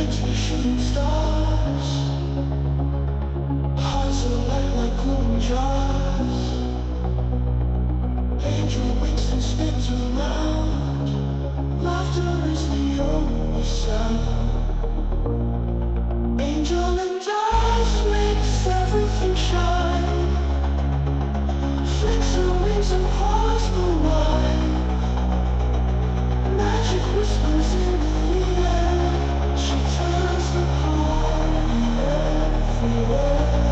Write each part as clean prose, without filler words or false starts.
shines the shooting stars. Hearts alight like glowing jars. Angel winks and spins around. Laughter is the only sound. Angel and dust makes everything shine. Flicks her wings and paws go wide. Magic whispers in the air. She turns the party everywhere.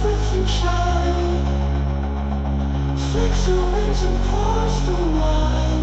Flicks her wings and pours the wine.